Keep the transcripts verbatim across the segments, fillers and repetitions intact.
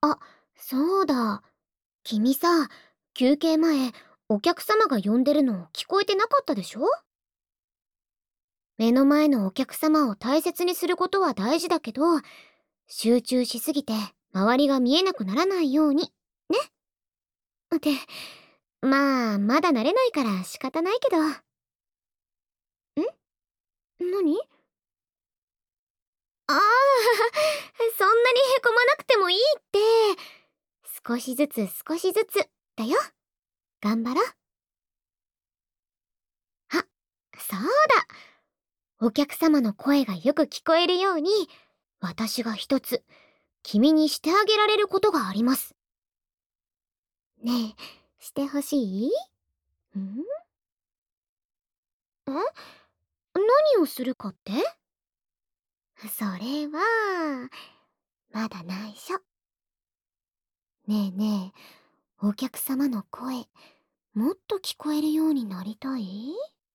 あ、そうだ。君さ、休憩前、お客様が呼んでるの聞こえてなかったでしょ？目の前のお客様を大切にすることは大事だけど、集中しすぎて周りが見えなくならないように、ね。って、まあ、まだ慣れないから仕方ないけど。ん？何？ああ、そんなにへこまなくてもいいって。少しずつ少しずつ、だよ。頑張ろう。あ、そうだ。お客様の声がよく聞こえるように、私が一つ、君にしてあげられることがあります。ねえ、してほしい？ん？え？何をするかって？それは、まだ内緒。ねえねえ、お客様の声、もっと聞こえるようになりたい？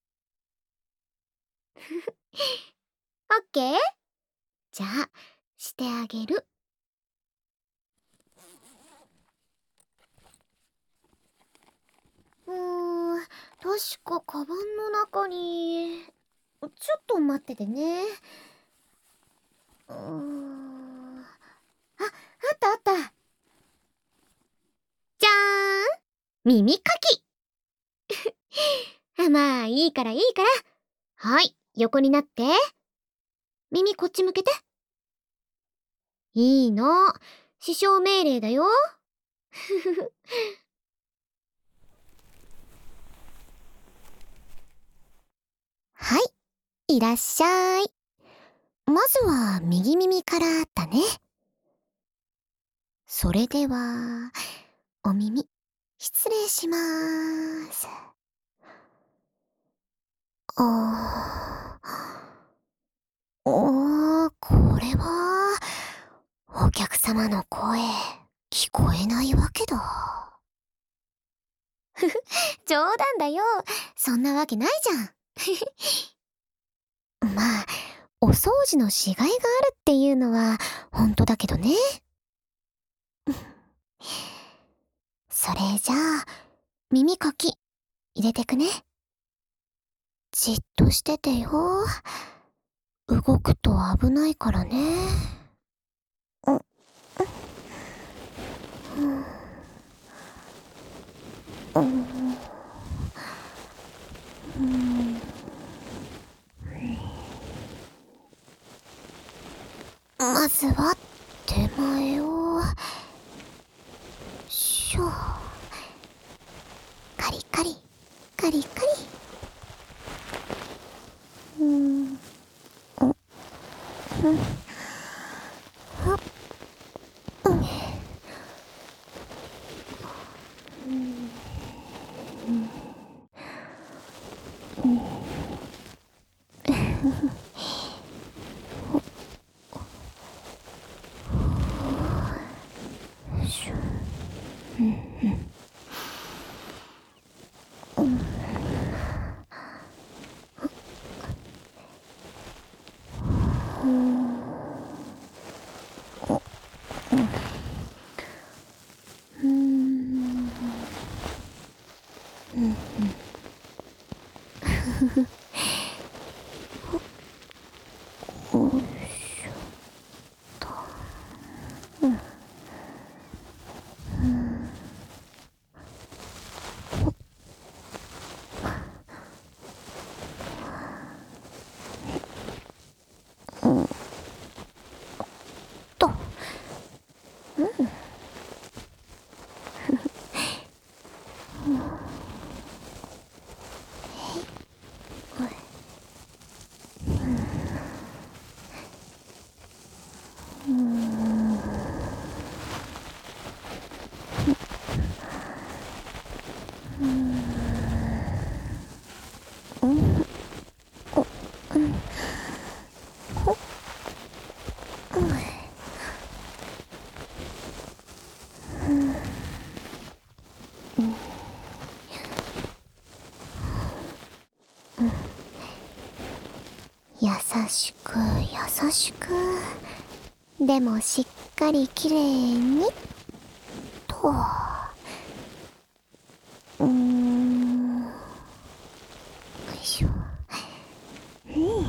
オッケー？じゃあ、してあげる。うーん、確かカバンの中に、ちょっと待っててね。うーん。あ、あったあった。じゃーん、耳かき。まあ、いいからいいから。はい、横になって。耳こっち向けて。いいの。師匠命令だよ。はい、いらっしゃい。まずは右耳からだね。それでは、お耳、失礼しまーす。あー、おー、これは、お客様の声、聞こえないわけだ。ふふ、冗談だよ。そんなわけないじゃん。まあ、お掃除のしがいがあるっていうのは、本当だけどね。それじゃあ、耳かき、入れてくね。じっとしててよ。動くと危ないからね。う、うん、うん、うん。まずは、手前を、しょ。カリカリ、カリカリ。うん、うん、うん、はっ、うん、うん、うん、しょ、うん、うん、うん、お、うん、うん、おいしょと、うん、うん、うん、と、うん、うん、おい、うん、うん、うん、お、うん、ほ、うん、うん、うん、優しく優しく、でもしっかりきれいに。 うーん、よいしょ。うん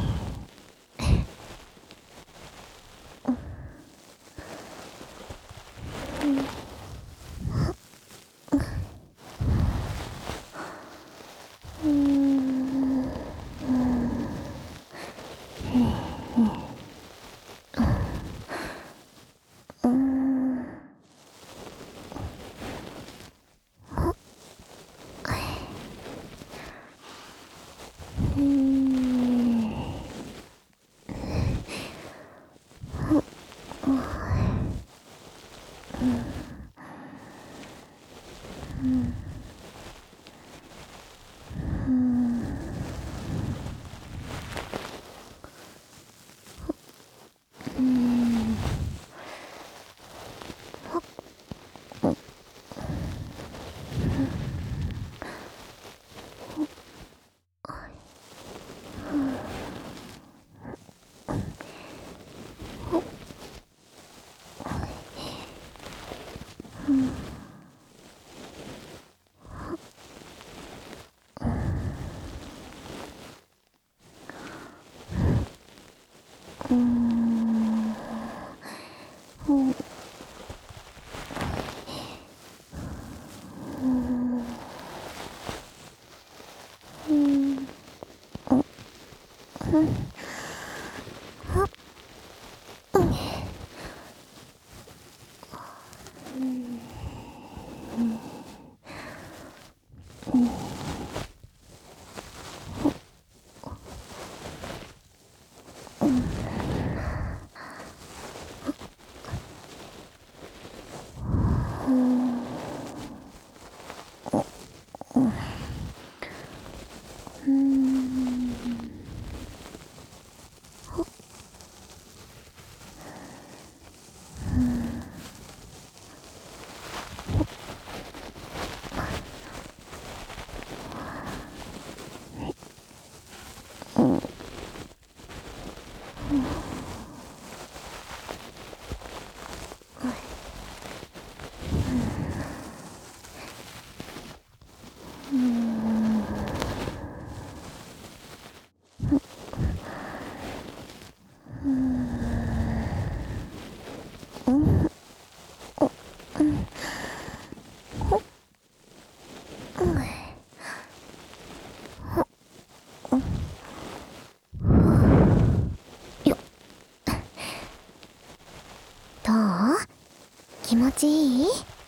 どう？気持ちいい？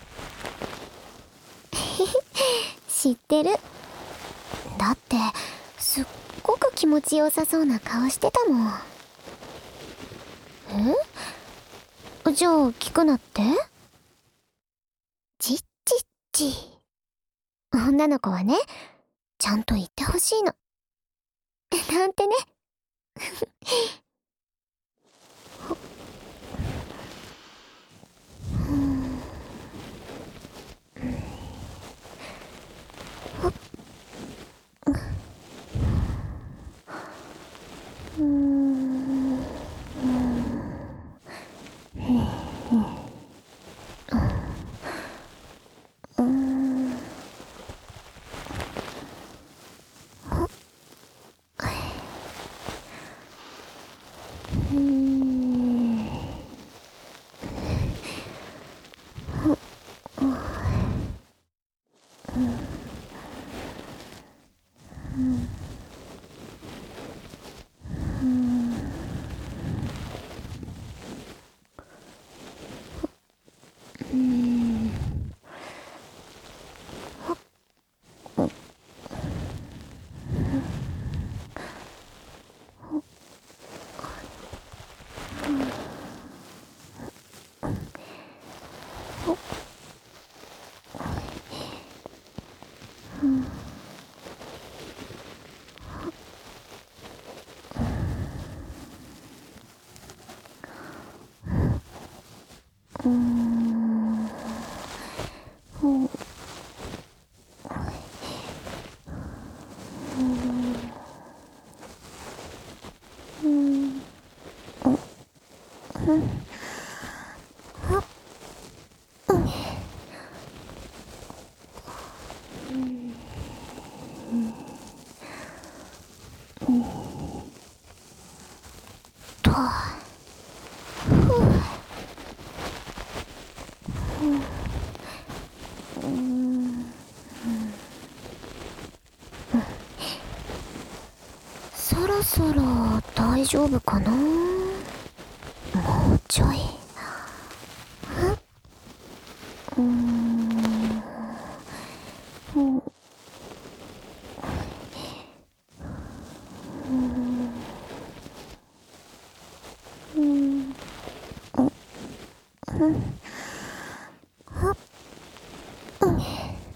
知ってる。だってすっごく気持ちよさそうな顔してたもん。え？じゃあ聞くなって？チッチッチ。女の子はね、ちゃんと言ってほしいの。なんてね。 うん、そろそろ大丈夫かな。もうちょい。うーん、うん、うん、うん、はっ、うん、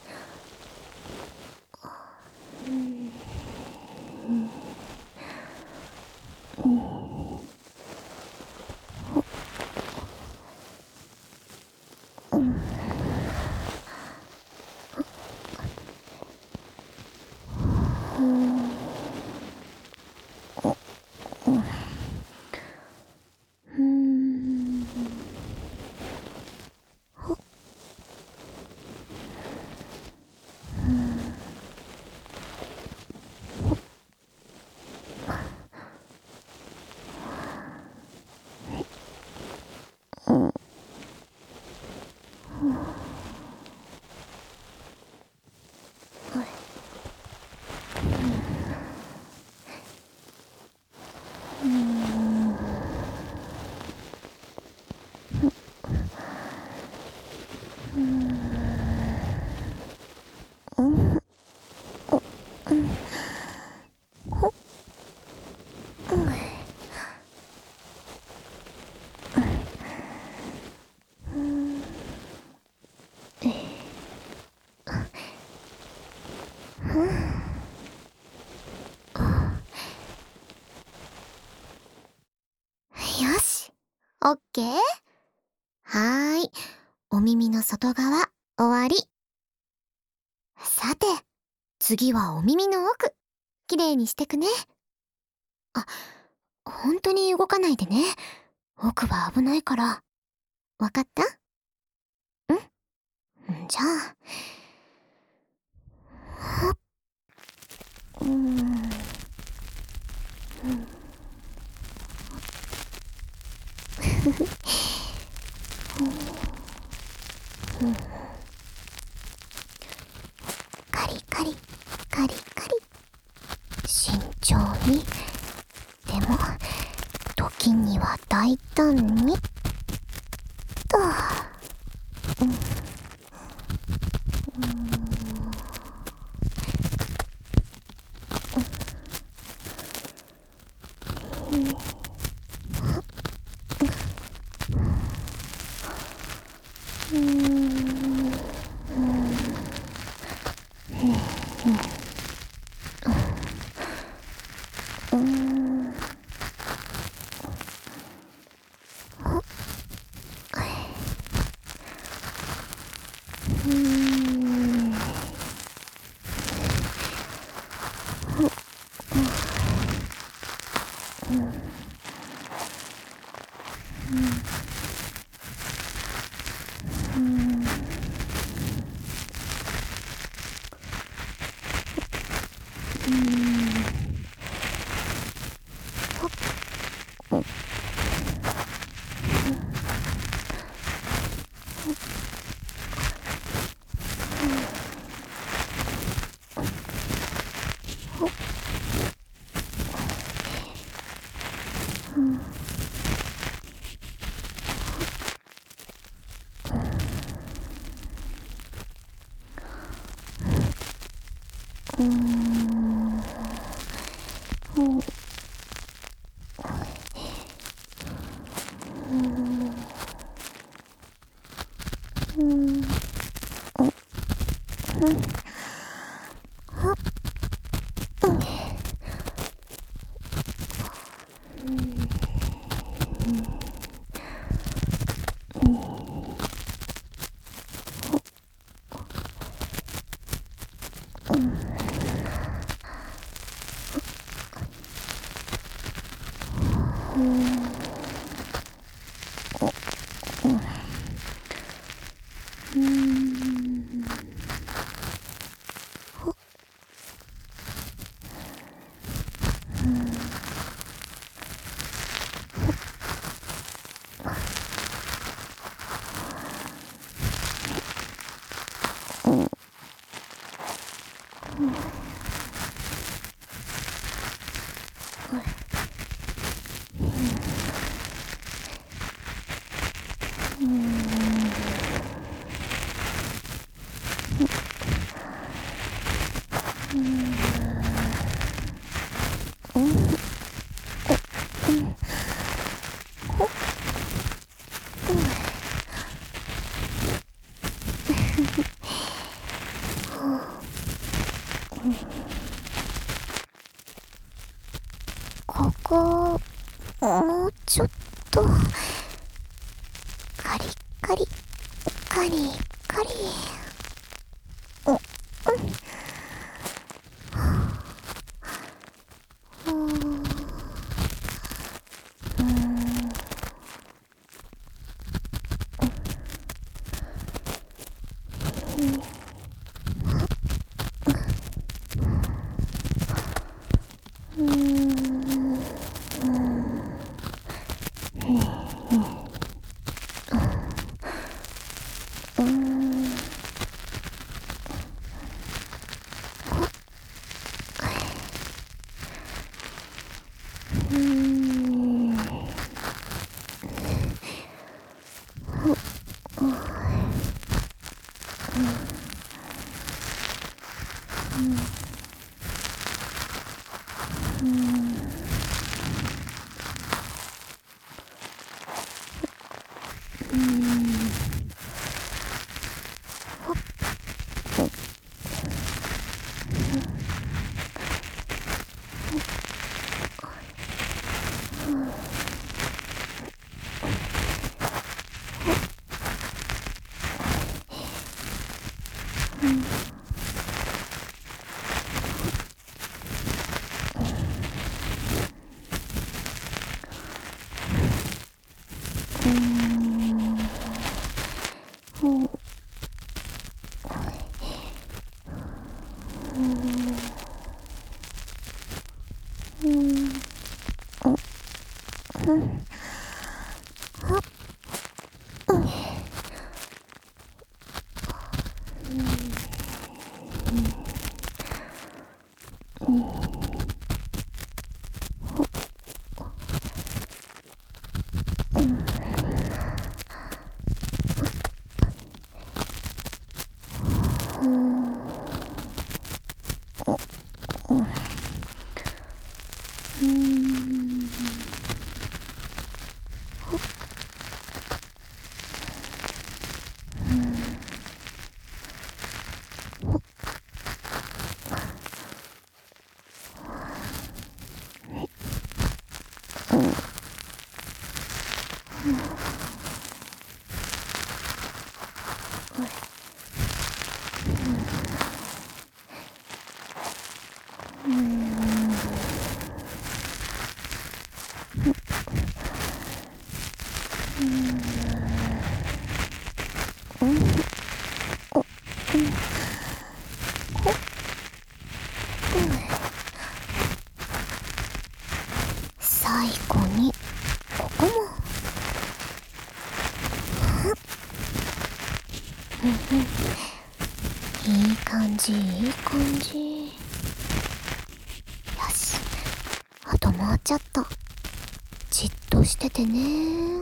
うん、うん、うん、うん、ほっ、うん、うん、うん、よし、オッケー。はーい、お耳の外側終わり。さて、次はお耳の奥、きれいにしてくね。あ、本当に動かないでね。奥は危ないから。わかった？んじゃあ、はっ、うーん、うん、カリカリ、カリカリ。慎重に、でも、時には大胆に、と。うん、うん、うん、うん、うん、うん、うん、 ここもうちょっとカリカリカリカリ。おうん最後にここもいい感じいい感じ。よし、あともうちょっとじっとしててね。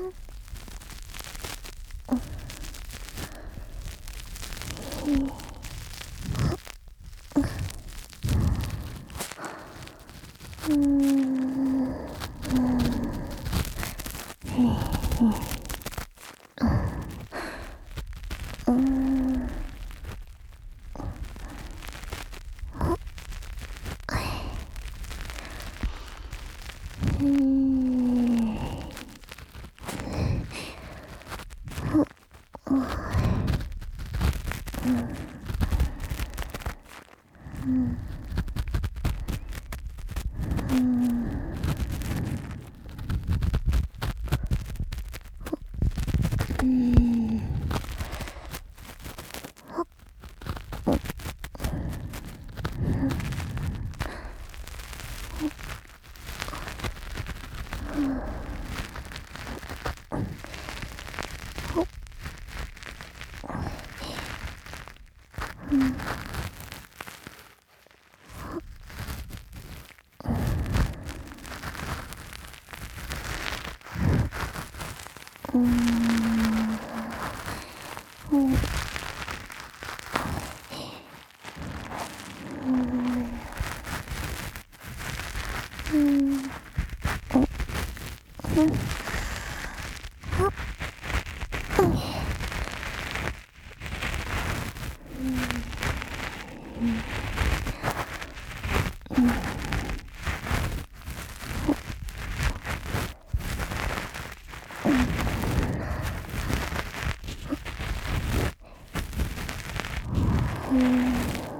ん。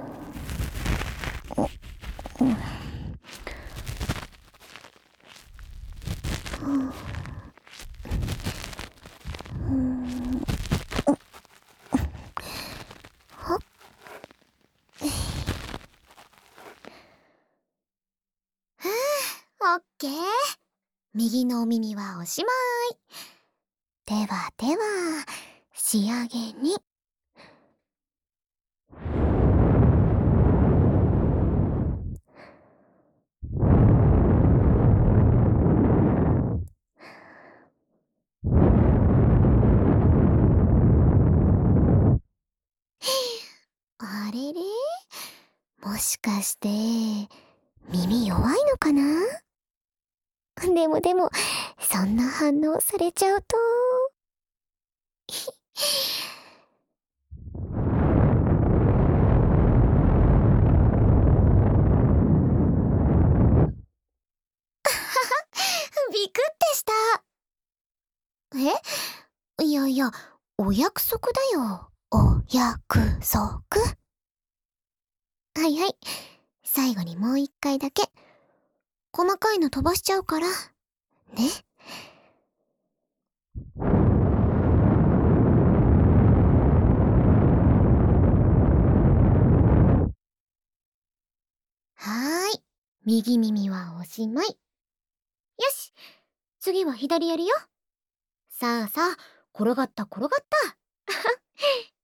お、うん。うん。はっ。 ふう、オッケー。右のお耳はおしまい。 ではでは、仕上げに。あれれ、もしかして、耳弱いのかな？でもでも、そんな反応されちゃうと。 ビクってした。 え？いやいや、お約束だよ。お約束。はいはい。最後にもう一回だけ。細かいの飛ばしちゃうから。ね。 はーい。右耳はおしまい。よし。次は左やるよ。さあさあ、転がった転がった。